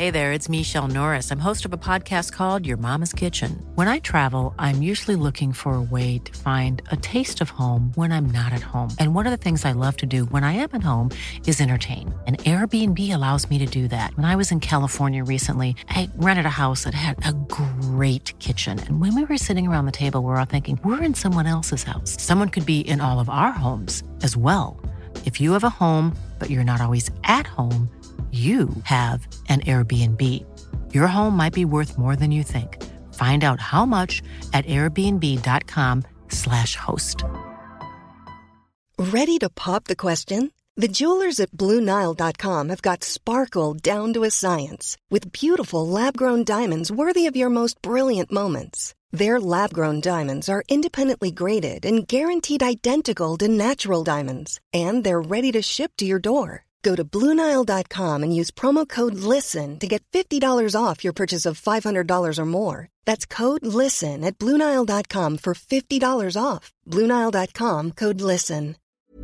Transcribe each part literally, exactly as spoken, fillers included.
Hey there, it's Michelle Norris. I'm host of a podcast called Your Mama's Kitchen. When I travel, I'm usually looking for a way to find a taste of home when I'm not at home. And one of the things I love to do when I am at home is entertain. And Airbnb allows me to do that. When I was in California recently, I rented a house that had a great kitchen. And when we were sitting around the table, we were all thinking, we're in someone else's house. Someone could be in all of our homes as well. If you have a home, but you're not always at home, you have an Airbnb. Your home might be worth more than you think. Find out how much at airbnb.com slash host. Ready to pop the question? The jewelers at Blue Nile dot com have got sparkle down to a science with beautiful lab-grown diamonds worthy of your most brilliant moments. Their lab-grown diamonds are independently graded and guaranteed identical to natural diamonds, and they're ready to ship to your door. Go to Blue Nile dot com and use promo code LISTEN to get fifty dollars off your purchase of five hundred dollars or more. That's code LISTEN at Blue Nile dot com for fifty dollars off. Blue Nile dot com, code LISTEN.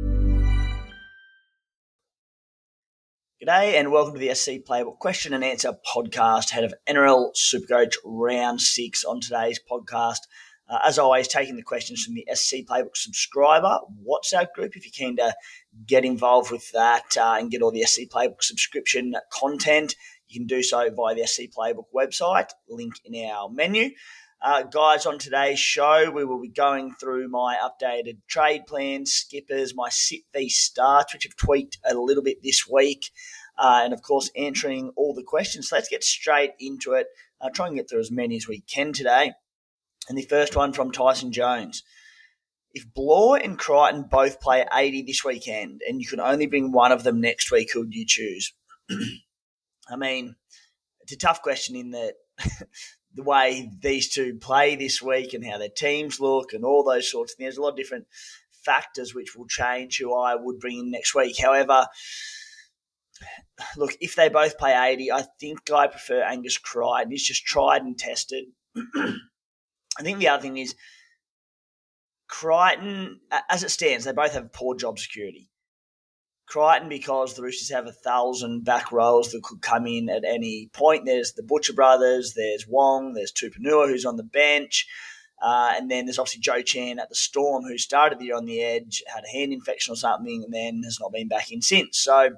G'day and welcome to the S C Playbook question and answer podcast ahead of N R L Supercoach round six on today's podcast. Uh, as always, taking the questions from the S C Playbook subscriber WhatsApp group. If you're keen to get involved with that uh, and get all the S C Playbook subscription content, you can do so via the S C Playbook website, link in our menu. Uh, guys, on today's show, we will be going through my updated trade plans, skippers, my sit v starts, which have tweaked a little bit this week, uh, and of course, answering all the questions. So let's get straight into it. I'll try and get through as many as we can today. And the first one from Tyson Jones. If Bloor and Crichton both play eighty this weekend and you can only bring one of them next week, who would you choose? I mean, it's a tough question in that the way these two play this week and how their teams look and all those sorts of things. There's a lot of different factors which will change who I would bring in next week. However, look, if they both play eighty, I think I prefer Angus Crichton. He's just tried and tested. I think the other thing is Crichton, as it stands, they both have poor job security. Crichton, because the Roosters have a thousand back rows that could come in at any point. There's the Butcher brothers, there's Wong, there's Tupanua who's on the bench, uh, and then there's obviously Joe Chan at the Storm who started the year on the edge, had a hand infection or something, and then has not been back in since. So,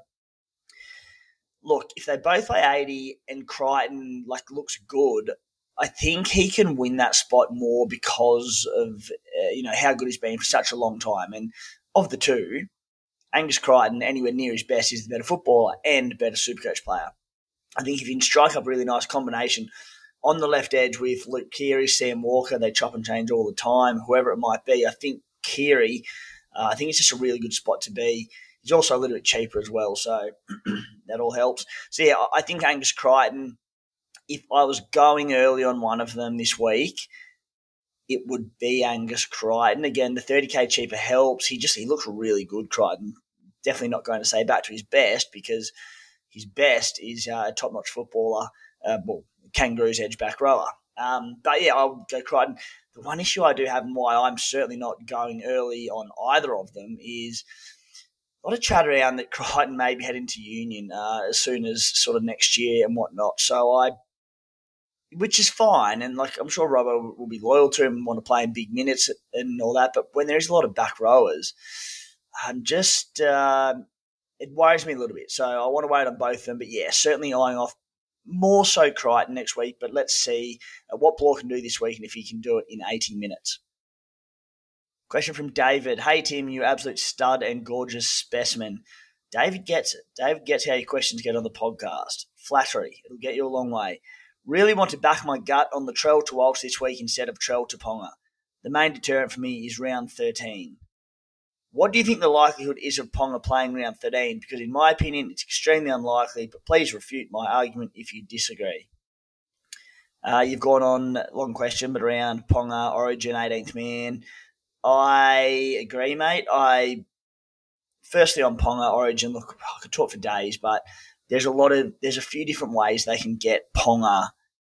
look, if they both play eighty and Crichton like looks good, I think he can win that spot more because of uh, you know how good he's been for such a long time. And of the two, Angus Crichton, anywhere near his best, is the better footballer and better Supercoach player. I think if you can strike up a really nice combination on the left edge with Luke Keary, Sam Walker, they chop and change all the time, whoever it might be. I think Keary, uh, I think it's just a really good spot to be. He's also a little bit cheaper as well, so that all helps. So yeah, I think Angus Crichton, if I was going early on one of them this week, it would be Angus Crichton. Again, the thirty K cheaper helps. He just he looks really good, Crichton. Definitely not going to say back to his best because his best is uh, a top-notch footballer, uh, well, Kangaroos edge back rower. Um, but yeah, I'll go Crichton. The one issue I do have and why I'm certainly not going early on either of them is a lot of chat around that Crichton may be heading to Union uh, as soon as sort of next year and whatnot. So I... Which is fine, and like I'm sure Robbo will be loyal to him and want to play in big minutes and all that. But when there's a lot of back rowers, I'm just uh, it worries me a little bit. So I want to wait on both of them. But yeah, certainly eyeing off more so Crichton next week. But let's see uh, what Bloor can do this week and if he can do it in eighty minutes. Question from David. Hey Tim, you absolute stud and gorgeous specimen. David gets it. David gets how your questions get on the podcast. Flattery. It'll get you a long way. Really want to back my gut on the Trell to Walsh this week instead of Trell to Ponga. The main deterrent for me is round thirteen. What do you think the likelihood is of Ponga playing round thirteen? Because in my opinion, it's extremely unlikely, but please refute my argument if you disagree. Uh, you've gone on, long question, but around Ponga, Origin, eighteenth man. I agree, mate. I Firstly on Ponga, Origin, look, I could talk for days, but There's a lot of there's a few different ways they can get Ponga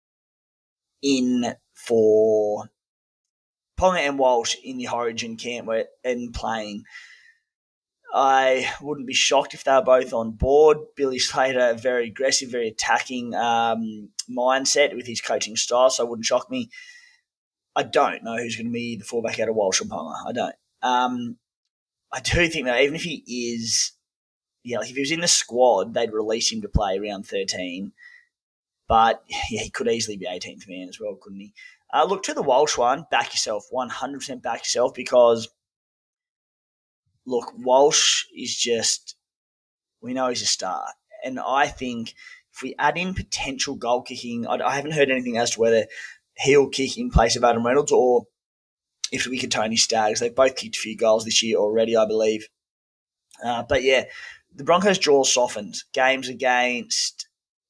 in for Ponga and Walsh in the Origin camp where, and playing. I wouldn't be shocked if they were both on board. Billy Slater, very aggressive, very attacking um, mindset with his coaching style, so it wouldn't shock me. I don't know who's going to be the fullback out of Walsh or Ponga. I don't. Um, I do think that even if he is, yeah, like if he was in the squad, they'd release him to play around thirteen. But yeah, he could easily be eighteenth man as well, couldn't he? Uh, look, to the Walsh one, back yourself, one hundred percent back yourself because, look, Walsh is just, we know he's a star. And I think if we add in potential goal kicking, I, I haven't heard anything as to whether he'll kick in place of Adam Reynolds or if we could Tony Staggs. They've both kicked a few goals this year already, I believe. Uh, but yeah, the Broncos' draw softened. Games against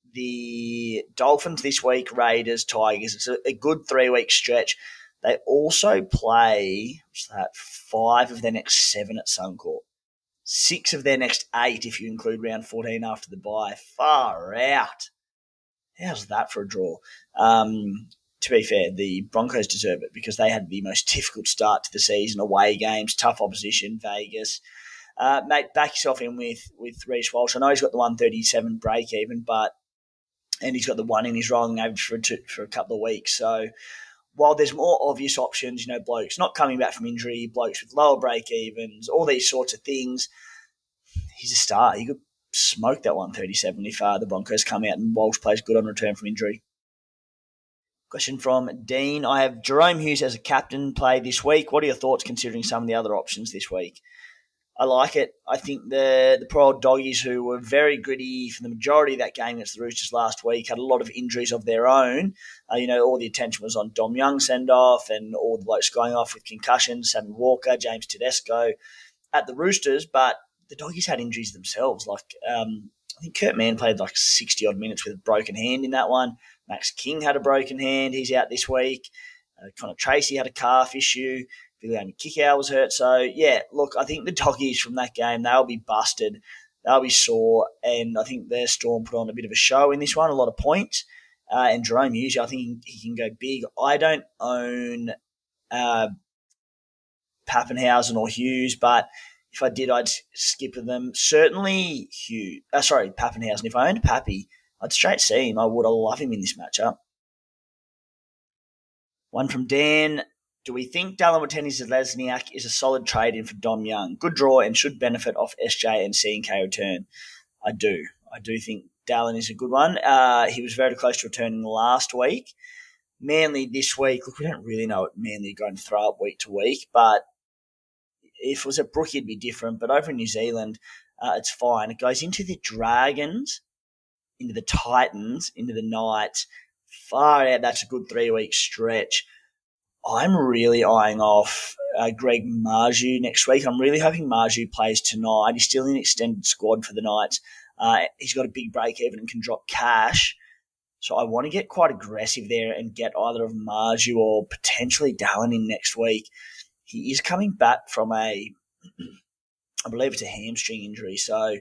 the Dolphins this week, Raiders, Tigers. It's a, a good three-week stretch. They also play, what's that, five of their next seven at Suncorp. Six of their next eight if you include round fourteen after the bye. Far out. How's that for a draw? Um, to be fair, the Broncos deserve it because they had the most difficult start to the season. Away games, tough opposition, Vegas. Uh, mate, back yourself in with, with Reece Walsh. I know he's got the one thirty-seven break even, but and he's got the one in his rolling average for, two, for a couple of weeks. So while there's more obvious options, you know, blokes not coming back from injury, blokes with lower break evens, all these sorts of things, he's a star. He could smoke that one thirty-seven if uh, the Broncos come out and Walsh plays good on return from injury. Question from Dean. I have Jerome Hughes as a captain play this week. What are your thoughts considering some of the other options this week? I like it. I think the the poor old doggies who were very gritty for the majority of that game against the Roosters last week had a lot of injuries of their own. Uh, you know, all the attention was on Dom Young send-off and all the blokes going off with concussions, Sammy Walker, James Tedesco at the Roosters, but the doggies had injuries themselves. Like um, I think Kurt Mann played like sixty-odd minutes with a broken hand in that one. Max King had a broken hand. He's out this week. Uh, Connor Tracy had a calf issue. Viliami Kikau was hurt. So, yeah, look, I think the doggies from that game, they'll be busted. They'll be sore. And I think their Storm put on a bit of a show in this one, a lot of points. Uh, and Jerome Hughes, I think he, he can go big. I don't own uh, Pappenhausen or Hughes, but if I did, I'd skip them. Certainly Hughes. Uh, sorry, Pappenhausen. If I owned Pappy, I'd straight see him. I would. I love him in this matchup. One from Dan. Do we think Dallin Watene-Zelezniak is a solid trade-in for Dom Young? Good draw and should benefit off S J and C and K return. I do. I do think Dallin is a good one. Uh, he was very close to returning last week. Manly this week, look, we don't really know what Manly are going to throw up week to week, but if it was at Brookie, it'd be different. But over in New Zealand, uh, it's fine. It goes into the Dragons, into the Titans, into the Knights. Far out, that's a good three-week stretch. I'm really eyeing off uh, Greg Marju next week. I'm really hoping Marju plays tonight. He's still in the extended squad for the Knights. Uh, he's got a big break even and can drop cash. So I want to get quite aggressive there and get either of Marju or potentially Dallin in next week. He is coming back from a, I believe it's a hamstring injury. So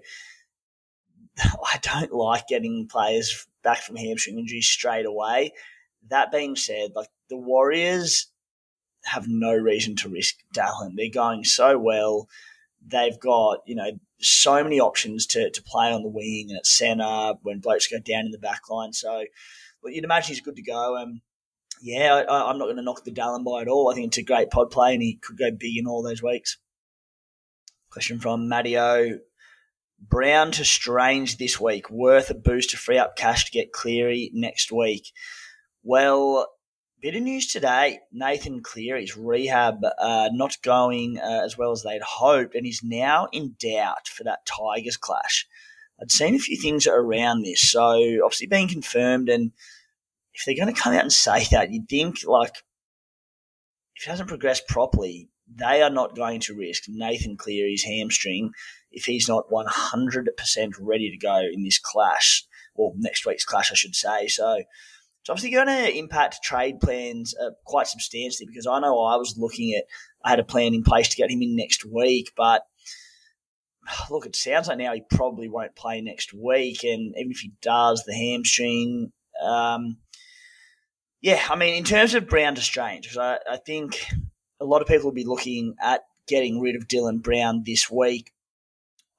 I don't like getting players back from hamstring injuries straight away. That being said, like the Warriors have no reason to risk Dallin. They're going so well. They've got, you know, so many options to, to play on the wing and at centre when blokes go down in the back line. So well, you'd imagine he's good to go. Um, yeah, I, I'm not going to knock the Dallin by at all. I think it's a great pod play and he could go big in all those weeks. Question from Matteo. Brown to Strange this week. Worth a boost to free up cash to get Cleary next week. Well, bit of news today. Nathan Cleary's rehab uh, not going uh, as well as they'd hoped, and he's now in doubt for that Tigers clash. I'd seen a few things around this, so obviously being confirmed, and if they're going to come out and say that, you'd think, like, if it hasn't progressed properly, they are not going to risk Nathan Cleary's hamstring if he's not one hundred percent ready to go in this clash, or next week's clash, I should say. So it's obviously going to impact trade plans uh, quite substantially because I know I was looking at, I had a plan in place to get him in next week, but look, it sounds like now he probably won't play next week, and even if he does, the hamstring, um, yeah, I mean, in terms of Brown to Strange, because I, I think a lot of people will be looking at getting rid of Dylan Brown this week.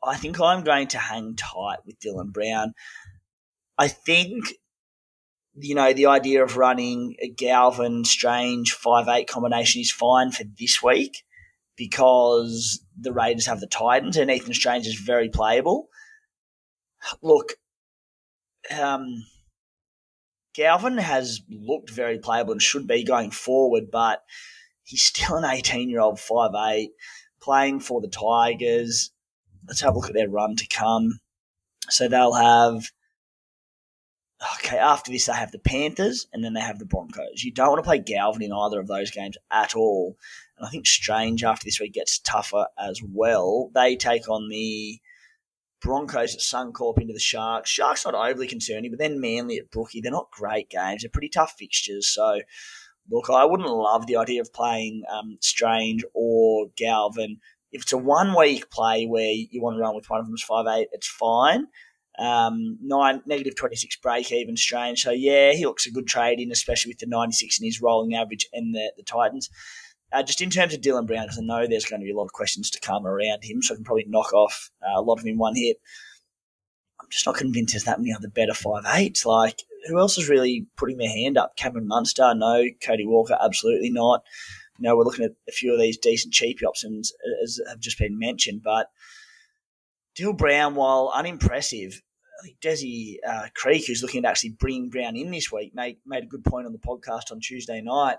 I think I'm going to hang tight with Dylan Brown. I think, you know, the idea of running a Galvin Strange five eight combination is fine for this week because the Raiders have the Titans and Ethan Strange is very playable. Look, um, Galvin has looked very playable and should be going forward, but he's still an eighteen-year-old five eight playing for the Tigers. Let's have a look at their run to come. So they'll have, okay, after this they have the Panthers and then they have the Broncos. You don't want to play Galvin in either of those games at all. And I think Strange after this week gets tougher as well. They take on the Broncos at Suncorp into the Sharks. Sharks not overly concerning, but then Manly at Brookie. They're not great games. They're pretty tough fixtures. So, look, I wouldn't love the idea of playing um, Strange or Galvin. If it's a one-week play where you want to run with one of them as five eight, it's fine. Um, nine negative twenty-six break even Strange. So, yeah, he looks a good trade in, especially with the ninety-six in his rolling average and the, the Titans. Uh, just in terms of Dylan Brown, because I know there's going to be a lot of questions to come around him, so I can probably knock off uh, a lot of them in one hit. I'm just not convinced there's that many other better five eights. Like, who else is really putting their hand up? Cameron Munster? No. Cody Walker? Absolutely not. You know, we're looking at a few of these decent cheap options as have just been mentioned, but Dylan Brown, while unimpressive, I think Desi uh, Creek, who's looking to actually bring Brown in this week, made, made a good point on the podcast on Tuesday night.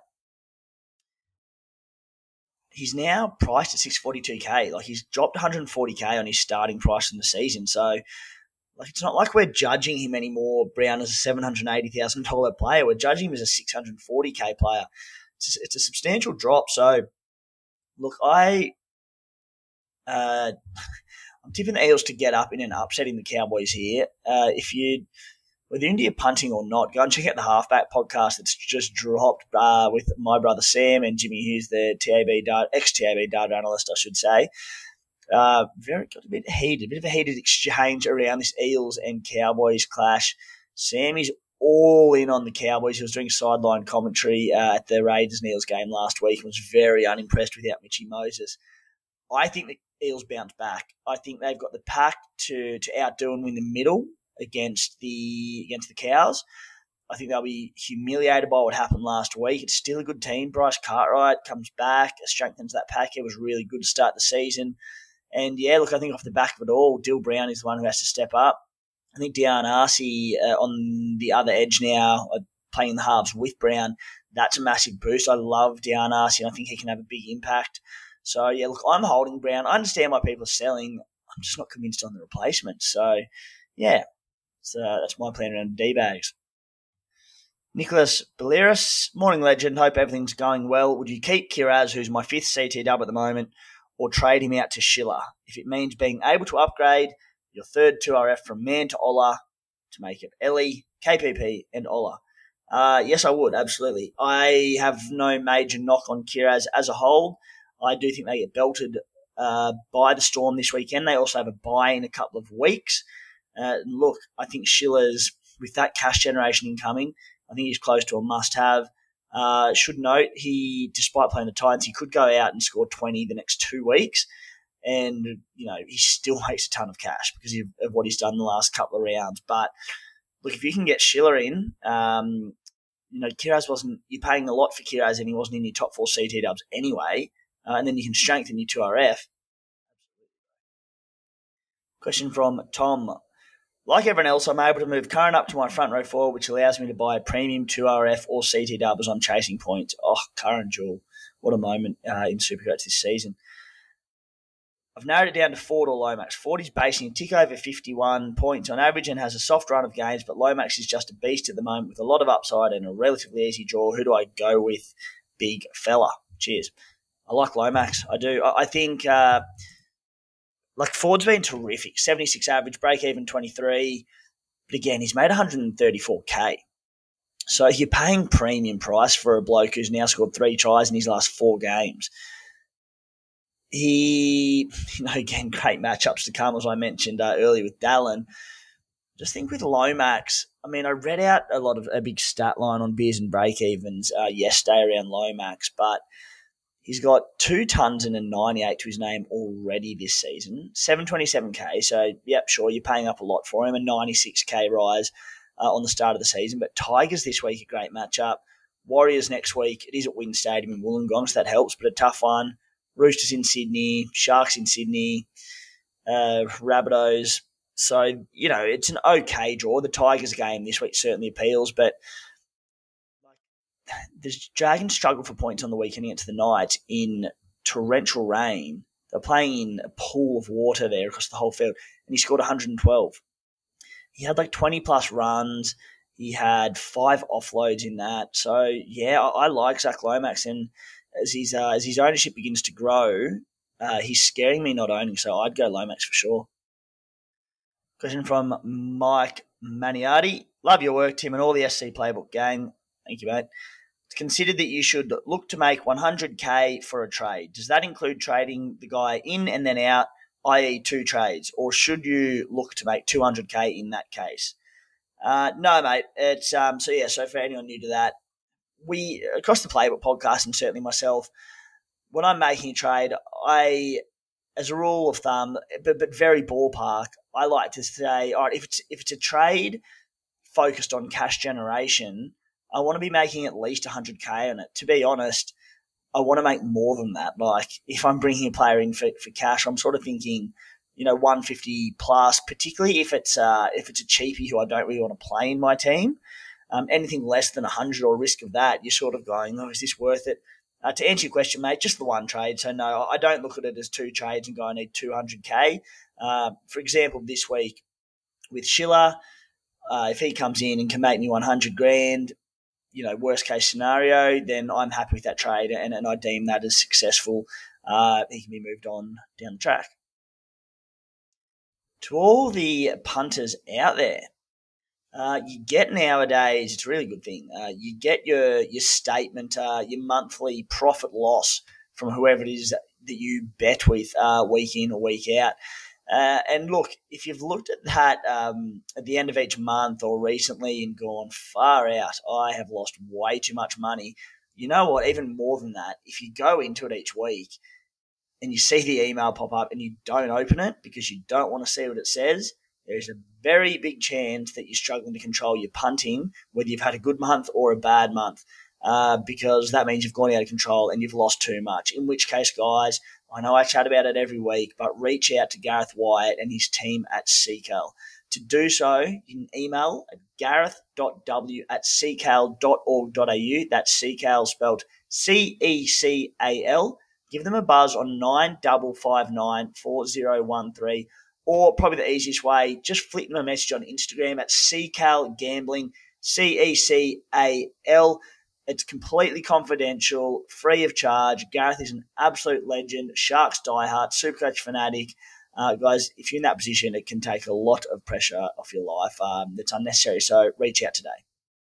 He's now priced at six forty-two K. Like, he's dropped one hundred forty K on his starting price in the season. So, like, it's not like we're judging him anymore, Brown, as a seven hundred eighty thousand dollars player. We're judging him as a six hundred forty K player. It's a, it's a substantial drop. So, look, I, uh, I'm tipping the Eels to get up in and upsetting the Cowboys here. Uh, if you... Whether into your punting or not, go and check out the Halfback podcast that's just dropped uh, with my brother Sam and Jimmy Hughes, the T A B data, ex-T A B data analyst, I should say. Uh, very got a bit heated, a bit of a heated exchange around this Eels and Cowboys clash. Sam is all in on the Cowboys. He was doing sideline commentary uh, at the Raiders and Eels game last week and was very unimpressed without Mitchie Moses. I think the Eels bounce back. I think they've got the pack to to outdo and win the middle against the against the Cows. I think they'll be humiliated by what happened last week. It's still a good team. Bryce Cartwright comes back, strengthens that pack. It was really good to start the season. And, yeah, look, I think off the back of it all, Dill Brown is the one who has to step up. I think Dion Arcee uh, on the other edge now, uh, playing the halves with Brown, that's a massive boost. I love Dion Arcee, and I think he can have a big impact. So, yeah, look, I'm holding Brown. I understand why people are selling. I'm just not convinced on the replacement. So, yeah. So that's my plan around D-bags. Nicholas Baleris, morning legend. Hope everything's going well. Would you keep Kiraz, who's my fifth C T W at the moment, or trade him out to Schiller if it means being able to upgrade your third two R F from Man to Ola to make it Ellie, K P P, and Ola? Uh, yes, I would, absolutely. I have no major knock on Kiraz as a whole. I do think they get belted uh, by the Storm this weekend. They also have a bye in a couple of weeks. Uh, look, I think Schiller's, with that cash generation incoming, I think he's close to a must-have. Uh, should note, he, despite playing the Titans, he could go out and score twenty the next two weeks, and you know he still makes a ton of cash because of, of what he's done the last couple of rounds. But look, if you can get Schiller in, um, you know Kiraz wasn't. You're paying a lot for Kiraz, and he wasn't in your top four C T Ws anyway. Uh, and then you can strengthen your two R F. Question from Tom. Like everyone else, I'm able to move Curran up to my front row forward, which allows me to buy a premium two R F or C T W as I'm chasing points. Oh, Curran Jewel. What a moment uh, in Supercoach this season. I've narrowed it down to Ford or Lomax. Ford is basing a tick over fifty-one points on average and has a soft run of games, but Lomax is just a beast at the moment with a lot of upside and a relatively easy draw. Who do I go with? Big fella. Cheers. I like Lomax. I do. I, I think... Uh, Like, Ford's been terrific. seventy-six average, break-even twenty-three. But again, he's made one hundred thirty-four K. So you're paying premium price for a bloke who's now scored three tries in his last four games. He, you know, again, great matchups to come, as I mentioned uh, earlier with Dallin. Just think with Lomax, I mean, I read out a lot of a big stat line on beers and break-evens uh, yesterday around Lomax, but He's got two tons and a ninety-eight to his name already this season, seven twenty-seven K. So, yep, sure, you're paying up a lot for him, a ninety-six K rise uh, on the start of the season. But Tigers this week, a great matchup. Warriors next week. It is at Wynn Stadium in Wollongong, so that helps, but a tough one. Roosters in Sydney, Sharks in Sydney, uh, Rabbitohs. So, you know, it's an okay draw. The Tigers game this week certainly appeals, but the Dragons struggle for points on the weekend against the Knights in torrential rain. They're playing in a pool of water there across the whole field, and he scored one hundred twelve. He had like twenty-plus runs. He had five offloads in that. So, yeah, I, I like Zach Lomax, and as his, uh, as his ownership begins to grow, uh, he's scaring me not owning, so I'd go Lomax for sure. Question from Mike Maniardi. Love your work, Tim, and all the S C Playbook gang. Thank you, mate. It's considered that you should look to make one hundred K for a trade. Does that include trading the guy in and then out, that is two trades, or should you look to make two hundred K in that case? Uh, no, mate. It's um. So, yeah, so for anyone new to that, we, across the Playbook podcast and certainly myself, when I'm making a trade, I, as a rule of thumb, but, but very ballpark, I like to say, all right, if it's, if it's a trade focused on cash generation, I want to be making at least one hundred K on it. To be honest, I want to make more than that. Like, if I'm bringing a player in for, for cash, I'm sort of thinking, you know, one fifty plus, particularly if it's uh, if it's a cheapie who I don't really want to play in my team. Um, anything less than one hundred or risk of that, you're sort of going, oh, is this worth it? Uh, to answer your question, mate, just the one trade. So, no, I don't look at it as two trades and go, I need two hundred K. Uh, for example, this week with Schiller, uh, if he comes in and can make me one hundred grand, you know, worst case scenario, then I'm happy with that trade and, and I deem that as successful. Uh, he can be moved on down the track. To all the punters out there, uh, you get nowadays, it's a really good thing, uh, you get your your statement, uh, your monthly profit loss from whoever it is that you bet with uh, week in or week out. Uh, and look, if you've looked at that um, at the end of each month or recently and gone far out, I have lost way too much money. You know what? Even more than that, if you go into it each week and you see the email pop up and you don't open it because you don't want to see what it says, there's a very big chance that you're struggling to control your punting, whether you've had a good month or a bad month, uh, because that means you've gone out of control and you've lost too much. In which case, guys, I know I chat about it every week, but reach out to Gareth Wyatt and his team at C C A L. To do so, you can email at gareth dot w at c c a l dot org dot a u. That's C C A L spelled C E C A L. Give them a buzz on nine five five nine, four zero one three, or probably the easiest way, just flick them a message on Instagram at C C A L Gambling, C E C A L. It's completely confidential, free of charge. Gareth is an absolute legend, Sharks diehard, Supercoach fanatic. Uh, guys, if you're in that position, it can take a lot of pressure off your life. Um, that's unnecessary, so reach out today.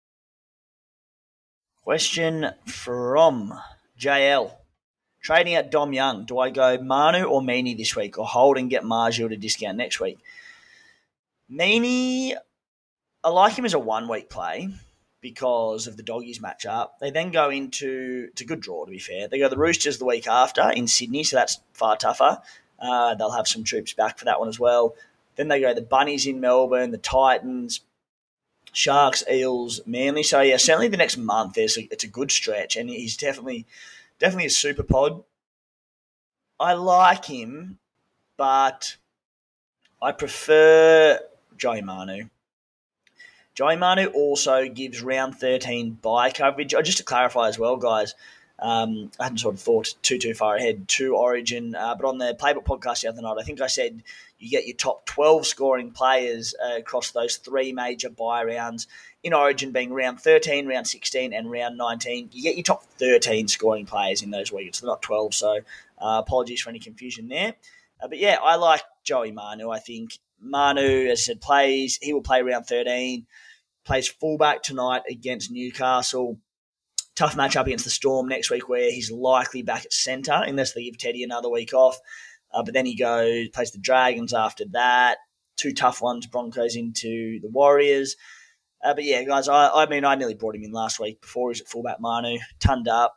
Question from J L. Trading at Dom Young. Do I go Manu or Meaney this week or hold and get Marju at a discount next week? Meaney, I like him as a one-week play because of the Doggies matchup. They then go into, it's a good draw to be fair, they go the Roosters the week after in Sydney, so that's far tougher. Uh, they'll have some troops back for that one as well. Then they go the Bunnies in Melbourne, the Titans, Sharks, Eels, Manly. So yeah, certainly the next month there's a, it's a good stretch, and he's definitely definitely a super pod. I like him, but I prefer Joey Manu. Joey Manu also gives round thirteen bye coverage. Oh, just to clarify as well, guys, um, I hadn't sort of thought too, too far ahead to Origin, uh, but on the Playbook podcast the other night, I think I said you get your top twelve scoring players uh, across those three major bye rounds. In Origin being round thirteen, round sixteen, and round nineteen, you get your top thirteen scoring players in those weeks. They're not twelve, so uh, apologies for any confusion there. Uh, but yeah, I like Joey Manu. I think Manu, as I said, plays. He will play round thirteen. Plays fullback tonight against Newcastle. Tough matchup against the Storm next week where he's likely back at centre unless they give Teddy another week off. Uh, but then he goes, plays the Dragons after that. Two tough ones, Broncos into the Warriors. Uh, but yeah, guys, I, I mean, I nearly brought him in last week before he was at fullback Manu. Tunned up.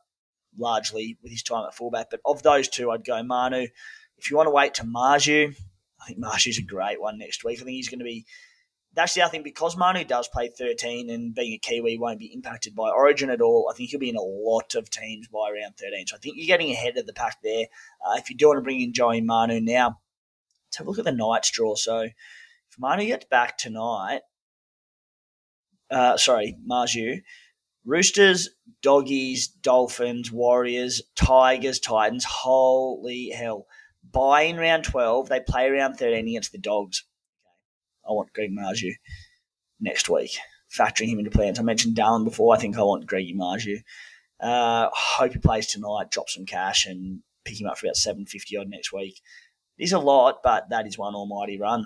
largely with his time at fullback. But of those two, I'd go Manu. If you want to wait to Marju, I think Marju's a great one next week. I think he's going to be – that's the other thing. Because Manu does play thirteen and being a Kiwi won't be impacted by Origin at all, I think he'll be in a lot of teams by round thirteen. So I think you're getting ahead of the pack there. Uh, if you do want to bring in Joey Manu now, let's have a look at the Knights draw. So if Manu gets back tonight uh, – sorry, Marju – Roosters, Doggies, Dolphins, Warriors, Tigers, Titans. Holy hell. Bye in round twelve. They play round thirteen against the Dogs. I want Greg Marju next week, factoring him into plans. I mentioned Dallin before. I think I want Greggy Marju. Uh, hope he plays tonight, drop some cash, and pick him up for about seven fifty odd next week. It is a lot, but that is one almighty run.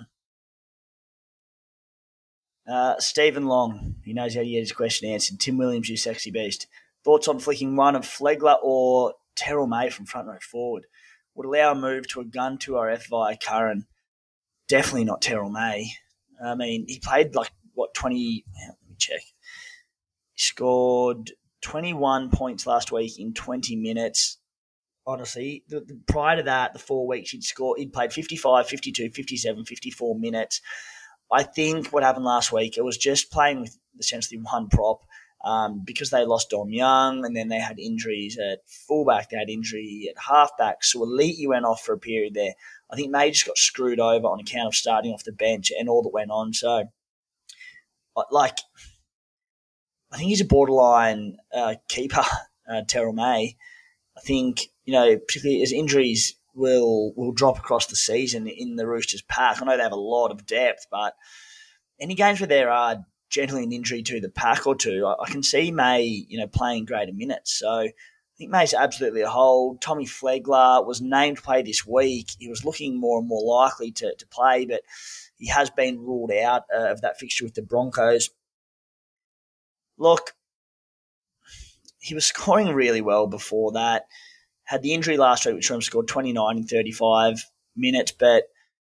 Uh, Stephen Long, he knows how to get his question answered. Tim Williams, you sexy beast. Thoughts on flicking one of Flegler or Terrell May from front row forward? Would allow a move to a gun to R F via Curran. Definitely not Terrell May. I mean, he played like, what, twenty... Let me check. He scored twenty-one points last week in twenty minutes. Honestly, the, the, prior to that, the four weeks he'd scored, he'd played fifty-five, fifty-two, fifty-seven, fifty-four minutes. I think what happened last week, it was just playing with essentially one prop um, because they lost Dom Young and then they had injuries at fullback, they had injury at halfback. So Elite went off for a period there. I think May just got screwed over on account of starting off the bench and all that went on. So, like, I think he's a borderline uh, keeper, uh, Terrell May. I think, you know, particularly as injuries will will drop across the season in the Roosters pack. I know they have a lot of depth, but any games where there are generally an injury to the pack or two, I, I can see May, you know, playing greater minutes. So I think May's absolutely a hold. Tommy Flegler was named to play this week. He was looking more and more likely to, to play, but he has been ruled out uh, of that fixture with the Broncos. Look, he was scoring really well before that. Had the injury last week, which saw him scored twenty-nine in thirty-five minutes, but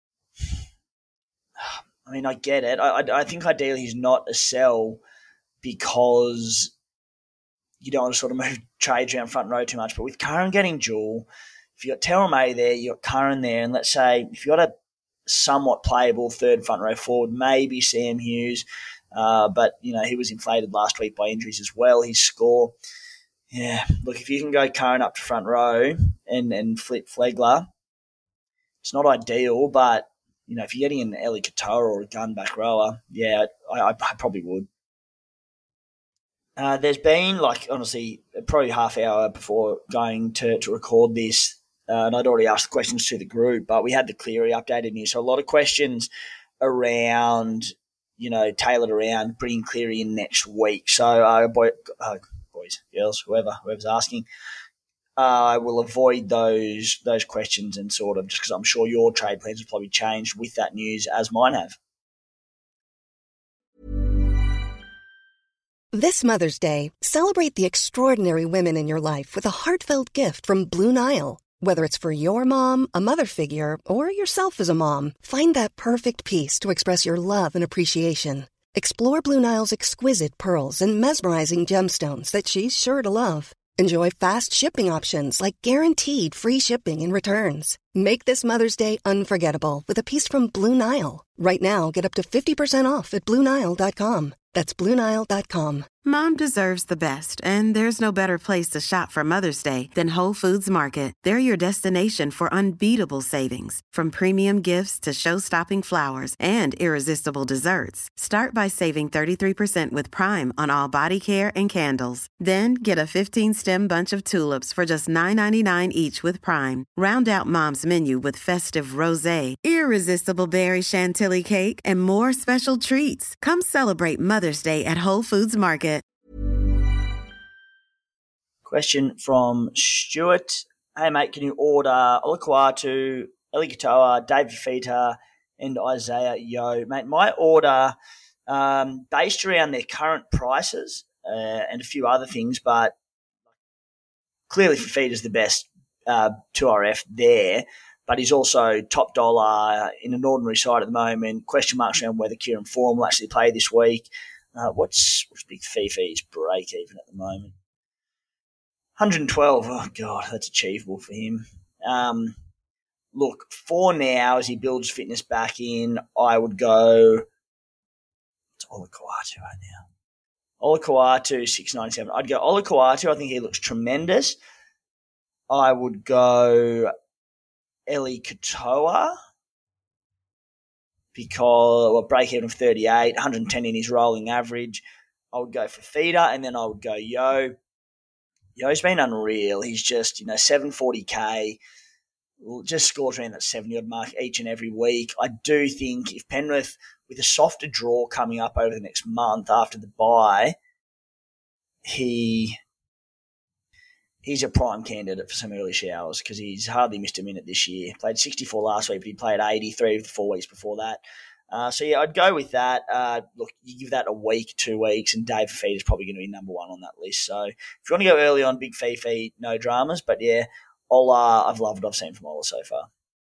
I mean, I get it. I, I, I think ideally he's not a sell because you don't want to sort of move trades around front row too much. But with Curran getting dual, if you got Terrell May there, you got Curran there, and let's say if you got a somewhat playable third front row forward, maybe Sam Hughes, uh, but you know he was inflated last week by injuries as well. His score. Yeah, look, if you can go Curran up to front row and, and flip Flegler, it's not ideal, but, you know, if you're getting an Eli Katoa or a gun back rower, yeah, I, I, I probably would. Uh, there's been, like, honestly, probably half hour before going to, to record this, uh, and I'd already asked the questions to the group, but we had the Cleary updated news. So a lot of questions around, you know, tailored around bringing Cleary in next week. So, uh, boy, uh, boys, girls, whoever, whoever's asking, uh, I will avoid those those questions and sort of just because I'm sure your trade plans have probably changed with that news as mine have. This Mother's Day, celebrate the extraordinary women in your life with a heartfelt gift from Blue Nile. Whether it's for your mom, a mother figure, or yourself as a mom, find that perfect piece to express your love and appreciation. Explore Blue Nile's exquisite pearls and mesmerizing gemstones that she's sure to love. Enjoy fast shipping options like guaranteed free shipping and returns. Make this Mother's Day unforgettable with a piece from Blue Nile. Right now, get up to fifty percent off at Blue Nile dot com. That's Blue Nile dot com. Mom deserves the best, and there's no better place to shop for Mother's Day than Whole Foods Market. They're your destination for unbeatable savings, from premium gifts to show-stopping flowers and irresistible desserts. Start by saving thirty-three percent with Prime on all body care and candles. Then get a fifteen-stem bunch of tulips for just nine ninety-nine each with Prime. Round out Mom's menu with festive rosé, irresistible berry chantilly cake, and more special treats. Come celebrate Mother's Day at Whole Foods Market. Question from Stuart. Hey, mate, can you order Olakuatu, Eli Katoa, Dave Fifita, and Isaiah Yeo? Mate, my order, um, based around their current prices uh, and a few other things, but clearly Fifita's the best uh, two R F there, but he's also top dollar in an ordinary side at the moment. Question marks around whether Kieran Foran will actually play this week. Uh, what's, what's Big Fifi's break even at the moment? hundred twelve, oh, God, that's achievable for him. Um, look, for now, as he builds fitness back in, I would go – it's Olakau'atu right now. Olakau'atu, six ninety-seven. I'd go Olakau'atu. I think he looks tremendous. I would go Eli Katoa because, well, break even of thirty-eight, one hundred ten in his rolling average. I would go for Fifita, and then I would go Yo. Yo's been unreal. He's just, you know, seven forty K, just scores around that seventy-odd mark each and every week. I do think if Penrith, with a softer draw coming up over the next month after the bye, he he's a prime candidate for some early showers because he's hardly missed a minute this year. Played sixty-four last week, but he played eighty-three of the four weeks before that. Uh, so, yeah, I'd go with that. Uh, look, you give that a week, two weeks, and Dave Fifita is probably going to be number one on that list. So, if you want to go early on, big Fifi, no dramas. But, yeah, Ola, I've loved what I've seen from Ola so far.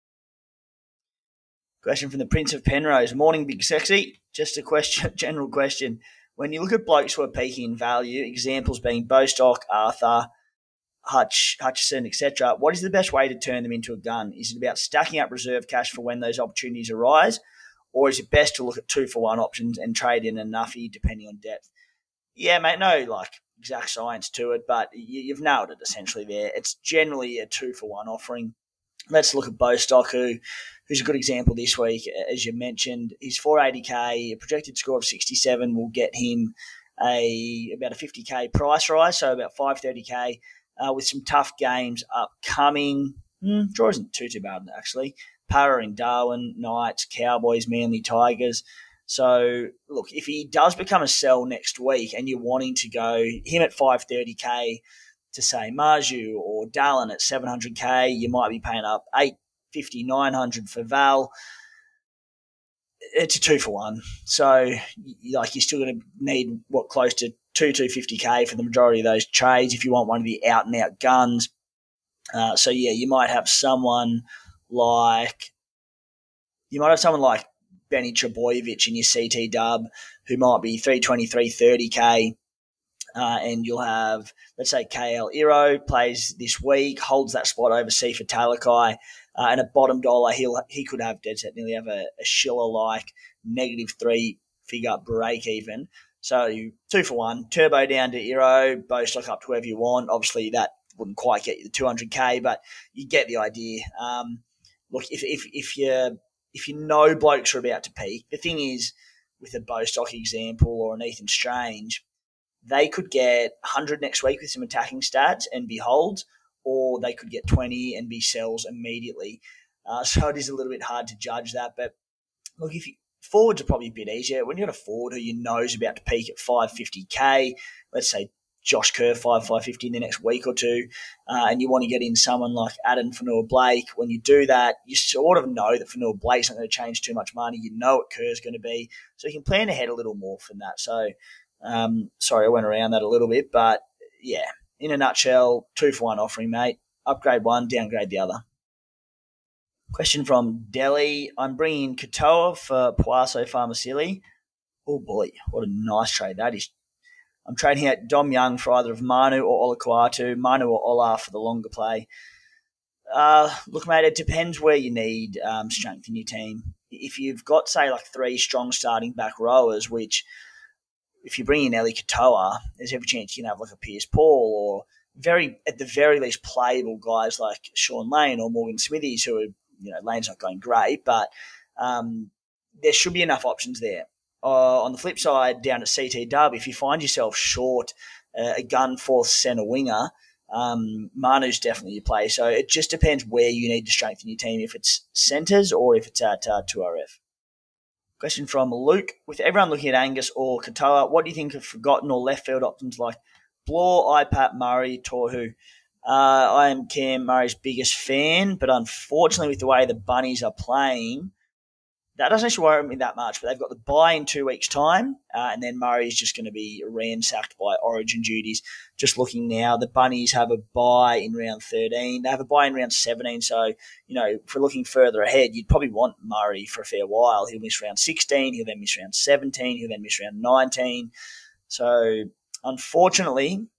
Question from the Prince of Penrose. Morning, Big Sexy. Just a question, general question. When you look at blokes who are peaking in value, examples being Bostock, Arthur, Hutch, Hutchison, et cetera, what is the best way to turn them into a gun? Is it about stacking up reserve cash for when those opportunities arise? Or is it best to look at two-for-one options and trade in a nuffy depending on depth? Yeah, mate, no like exact science to it, but you, you've nailed it essentially there. It's generally a two-for-one offering. Let's look at Bostock, who, who's a good example this week, as you mentioned. He's four eighty K, a projected score of sixty-seven will get him a about a fifty K price rise, so about five thirty K, uh, with some tough games upcoming. Hmm, draw isn't too, too bad, actually. Para in Darwin, Knights, Cowboys, Manly, Tigers. So, look, if he does become a sell next week and you're wanting to go him at five thirty K to, say, Marju or Dallin at seven hundred K, you might be paying up eight fifty, nine hundred for Val. It's a two for one. So, like, you're still going to need, what, close to two, two fifty K for the majority of those trades if you want one of the out-and-out guns. Uh, so, yeah, you might have someone like you might have someone like Benny Trebojevic in your C T dub who might be three twenty, three thirty K, uh, and you'll have, let's say, K L Iro plays this week, holds that spot over Sifa Talakai, uh, and at bottom dollar he'll he could have dead set nearly have a, a Schiller-like negative three figure break even. So you two for one, turbo down to Iro, Bostock up to whoever you want. Obviously that wouldn't quite get you the two hundred K, but you get the idea. Um, Look, if if if you if you know blokes are about to peak, the thing is, with a Bostock example or an Ethan Strange, they could get one hundred next week with some attacking stats and be holds, or they could get twenty and be sells immediately. Uh, so it is a little bit hard to judge that. But look, if you, forwards are probably a bit easier. When you've got a forward who you know is about to peak at five fifty K, let's say Josh Kerr, five, five fifty in the next week or two, uh, and you want to get in someone like Adam Fanua-Blake, when you do that, you sort of know that Fanua-Blake's not going to change too much money. You know what Kerr's going to be, so you can plan ahead a little more from that. So, um, sorry, I went around that a little bit, but yeah, in a nutshell, two for one offering, mate. Upgrade one, downgrade the other. Question from Delhi. I'm bringing Katoa for Puaso Farmasili. Oh boy, what a nice trade that is. I'm trading out Dom Young for either of Manu or Olakau'atu, Manu or Ola for the longer play. Uh, look, mate, it depends where you need um, strength in your team. If you've got, say, like three strong starting back rowers, which if you bring in Eli Katoa, there's every chance you can have like a Piers Paul or very, at the very least, playable guys like Sean Lane or Morgan Smithies, who are, you know, Lane's not going great, but um, there should be enough options there. Uh, on the flip side, down at C T Dub, if you find yourself short uh, a gun fourth centre winger, um, Manu's definitely your play. So it just depends where you need to strengthen your team, if it's centres or if it's at uh, two R F. Question from Luke. With everyone looking at Angus or Katoa, what do you think of forgotten or left field options like Blore, Ipat, Murray, Tohu? Uh, I am Cam Murray's biggest fan, but unfortunately with the way the Bunnies are playing, that doesn't actually worry me that much, but they've got the bye in two weeks' time, uh, and then Murray's just going to be ransacked by Origin duties. Just looking now, the Bunnies have a bye in round thirteen. They have a bye in round seventeen, so, you know, if we're looking further ahead, you'd probably want Murray for a fair while. He'll miss round sixteen, he'll then miss round seventeen, he'll then miss round nineteen. So, unfortunately,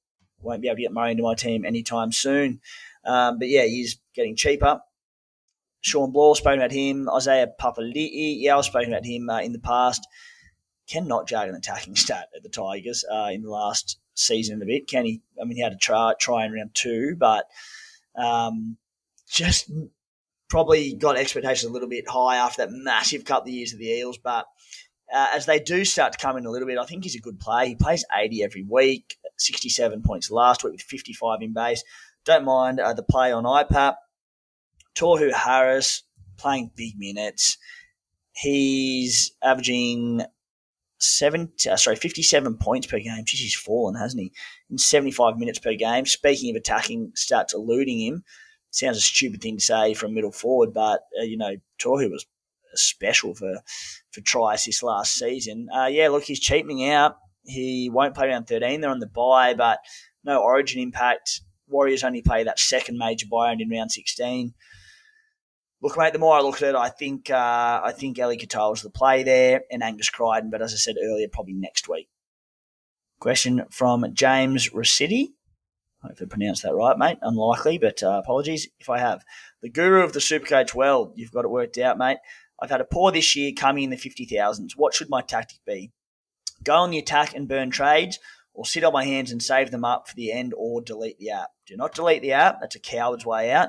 won't be able to get Murray into my team anytime soon. Um, but, yeah, he's getting cheaper. Sean Bloor, spoken about him. Isaiah Papali'i, yeah, I've spoken about him uh, in the past. Cannot jag an attacking stat at the Tigers uh, in the last season a bit. Can he? I mean, he had a try, try in round two, but um, just probably got expectations a little bit high after that massive couple of years of the Eels. But uh, as they do start to come in a little bit, I think he's a good play. He plays eighty every week, sixty-seven points last week with fifty-five in base. Don't mind uh, the play on I P A P. Tohu Harris playing big minutes. He's averaging seventy, uh, sorry, fifty-seven points per game. Jeez, he's fallen, hasn't he? In seventy-five minutes per game. Speaking of attacking stats eluding him, sounds a stupid thing to say from middle forward, but, uh, you know, Tohu was special for, for try assist last season. Uh, yeah, look, he's cheapening out. He won't play round thirteen. They're on the bye, but no origin impact. Warriors only play that second major bye round in round sixteen. Look, mate, the more I look at it, I think uh, I think Eli Katoa's the play there and Angus Crichton, but as I said earlier, probably next week. Question from James Rossetti. I hope I pronounced that right, mate. Unlikely, but uh, apologies if I have. The guru of the Supercoach World. You've got it worked out, mate. I've had a pour this year coming in the fifty thousands. What should my tactic be? Go on the attack and burn trades, or sit on my hands and save them up for the end, or delete the app. Do not delete the app. That's a coward's way out.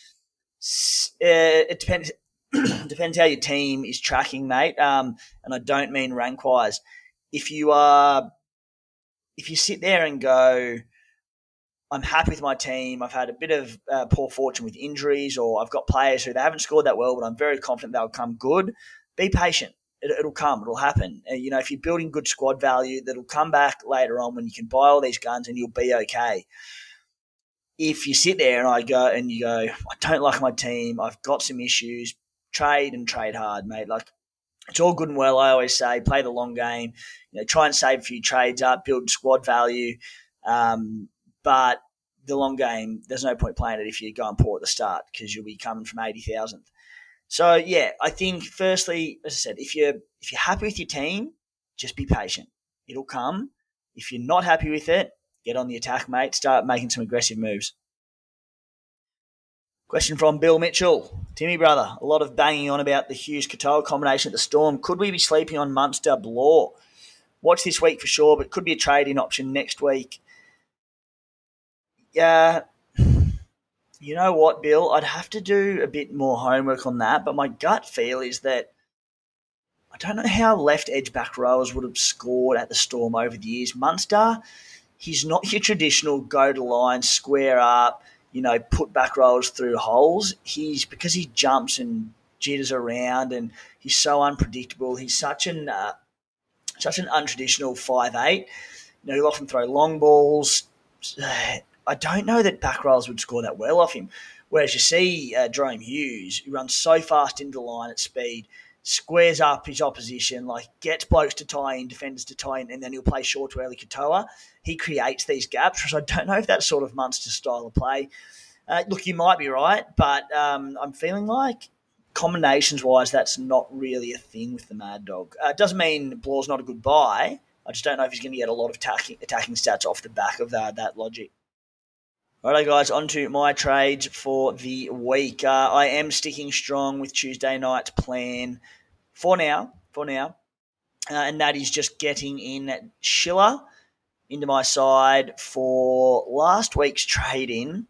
Uh, it depends depends how your team is tracking, mate. Um, and I don't mean rank-wise. If you are, if you sit there and go, I'm happy with my team, I've had a bit of uh, poor fortune with injuries, or I've got players who they haven't scored that well, but I'm very confident they'll come good, be patient. It, it'll come. It'll happen. Uh, you know, if you're building good squad value, that'll come back later on when you can buy all these guns and you'll be okay. If you sit there and I go and you go, I don't like my team, I've got some issues, trade and trade hard, mate. Like, it's all good and well. I always say, play the long game. You know, try and save a few trades up, build squad value. Um, but the long game, there's no point playing it if you go and poor at the start because you'll be coming from eighty thousandth. So yeah, I think firstly, as I said, if you're if you're happy with your team, just be patient. It'll come. If you're not happy with it, get on the attack, mate. Start making some aggressive moves. Question from Bill Mitchell. Timmy, brother, a lot of banging on about the Hughes-Katoa combination at the Storm. Could we be sleeping on Munster Bloor? Watch this week for sure, but could be a trade-in option next week. Yeah, you know what, Bill? I'd have to do a bit more homework on that, but my gut feel is that I don't know how left edge back rowers would have scored at the Storm over the years. Munster, he's not your traditional go to line, square up, you know, put back rowers through holes. He's because he jumps and jitters around and he's so unpredictable. He's such an uh, such an untraditional five eight. You know, he'll often throw long balls. I don't know that back rowers would score that well off him. Whereas you see uh, Jerome Hughes, who runs so fast into the line at speed, squares up his opposition, like gets blokes to tie in, defenders to tie in, and then he'll play short to Eli Katoa. He creates these gaps, so I don't know if that's sort of Munster style of play. Uh, look, you might be right, but um, I'm feeling like combinations-wise, that's not really a thing with the Mad Dog. Uh, it doesn't mean Bloor's not a good buy. I just don't know if he's going to get a lot of attacking, attacking stats off the back of that, that logic. All right, guys, on to my trades for the week. Uh, I am sticking strong with Tuesday night's plan for now, for now, uh, and that is just getting in Schiller into my side for last week's trade-in.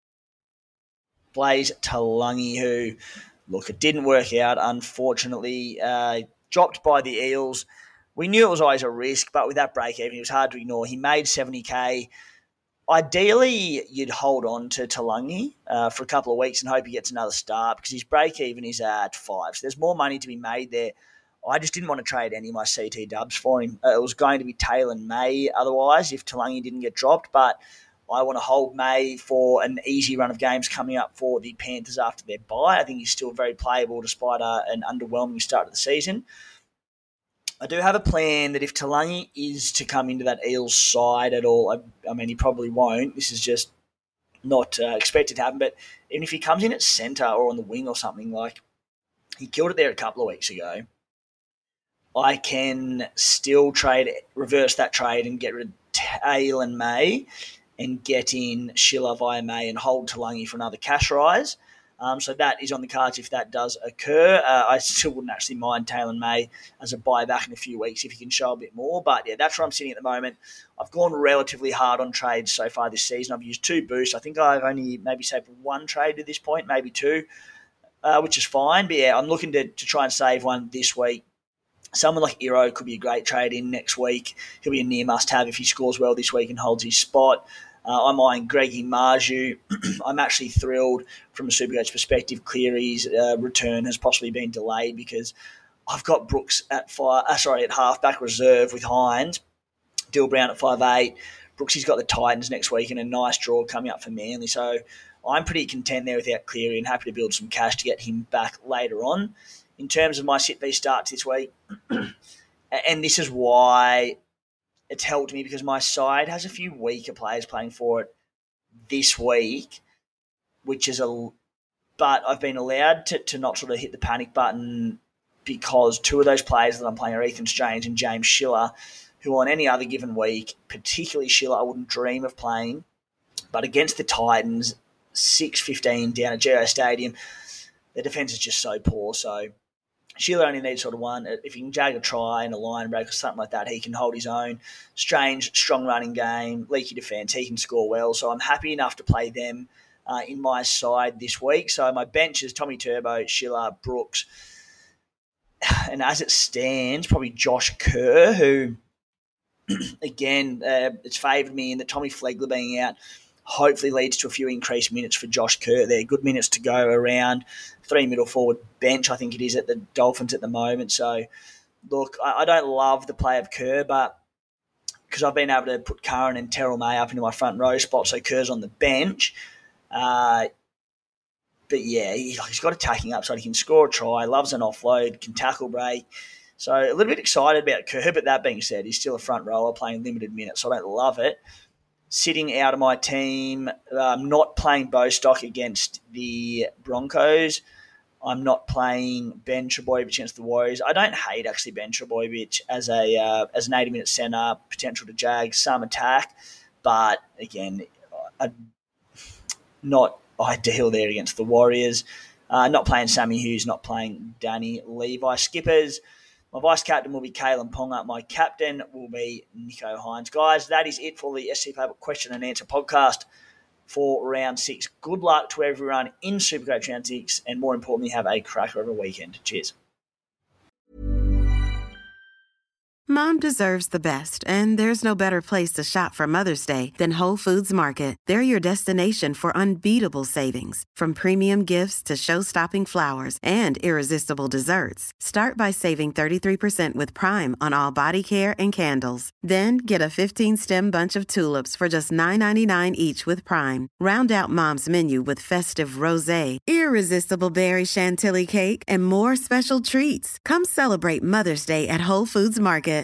Blaze Taulagi, who, look, it didn't work out, unfortunately. Uh, dropped by the Eels. We knew it was always a risk, but with that break-even, it was hard to ignore. He made seventy K. Ideally, you'd hold on to Taulagi uh, for a couple of weeks and hope he gets another start because his break-even is at five. So there's more money to be made there. I just didn't want to trade any of my C T dubs for him. Uh, it was going to be Taylor and May otherwise if Taulagi didn't get dropped, but I want to hold May for an easy run of games coming up for the Panthers after their bye. I think he's still very playable despite uh, an underwhelming start of the season. I do have a plan that if Taulagi is to come into that Eels side at all, I, I mean, he probably won't. This is just not uh, expected to happen. But even if he comes in at centre or on the wing or something, like he killed it there a couple of weeks ago, I can still trade, reverse that trade and get rid of Taylor and May and get in Schiller via May and hold Talangi for another cash rise. Um, so that is on the cards if that does occur. Uh, I still wouldn't actually mind Taylor May as a buyback in a few weeks if he can show a bit more. But yeah, that's where I'm sitting at the moment. I've gone relatively hard on trades so far this season. I've used two boosts. I think I've only maybe saved one trade at this point, maybe two, uh, which is fine. But yeah, I'm looking to, to try and save one this week. Someone like Iro could be a great trade in next week. He'll be a near must-have if he scores well this week and holds his spot. Uh, I'm eyeing Greggy Marju. I'm actually thrilled from a Supercoach perspective. Cleary's uh, return has possibly been delayed because I've got Brooks at five. Uh, sorry, at halfback reserve with Hines, Dill Brown at five eight. Brooksy's got the Titans next week and a nice draw coming up for Manly. So I'm pretty content there without Cleary and happy to build some cash to get him back later on. In terms of my sit v starts this week, and this is why it's helped me because my side has a few weaker players playing for it this week, which is a. But I've been allowed to, to not sort of hit the panic button because two of those players that I'm playing are Ethan Strange and James Schiller, who on any other given week, particularly Schiller, I wouldn't dream of playing. But against the Titans, six fifteen down at G O Stadium, the defence is just so poor. So Schiller only needs sort of one. If he can jag a try and a line break or something like that, he can hold his own. Strange, strong running game, leaky defence, he can score well. So I'm happy enough to play them uh, in my side this week. So my bench is Tommy Turbo, Schiller, Brooks. And as it stands, probably Josh Kerr, who, again, uh, it's favoured me in the Tommy Flegler being out. Hopefully leads to a few increased minutes for Josh Kerr there. Good minutes to go around. Three middle forward bench, I think it is, at the Dolphins at the moment. So, look, I, I don't love the play of Kerr, but because I've been able to put Curran and Terrell May up into my front row spot, so Kerr's on the bench. Uh, but, yeah, he, he's got attacking upside. He can score a try, loves an offload, can tackle break. So, a little bit excited about Kerr, but that being said, he's still a front rower playing limited minutes, so I don't love it. Sitting out of my team, I'm not playing Bostock against the Broncos. I'm not playing Ben Trebojevic against the Warriors. I don't hate actually Ben Trebojevic as a uh, as an eighty-minute centre, potential to jag some attack, but again, I, not ideal there against the Warriors. Uh, not playing Sammy Hughes, not playing Danny Levi. Skippers. My vice-captain will be Kalen Ponga. My captain will be Nico Hines. Guys, that is it for the S C Playbook Question and Answer podcast for round six. Good luck to everyone in Supercoach round six, and more importantly, have a cracker of a weekend. Cheers. Mom deserves the best, and there's no better place to shop for Mother's Day than Whole Foods Market. They're your destination for unbeatable savings, from premium gifts to show-stopping flowers and irresistible desserts. Start by saving thirty-three percent with Prime on all body care and candles. Then get a fifteen-stem bunch of tulips for just nine ninety-nine each with Prime. Round out Mom's menu with festive rosé, irresistible berry chantilly cake, and more special treats. Come celebrate Mother's Day at Whole Foods Market.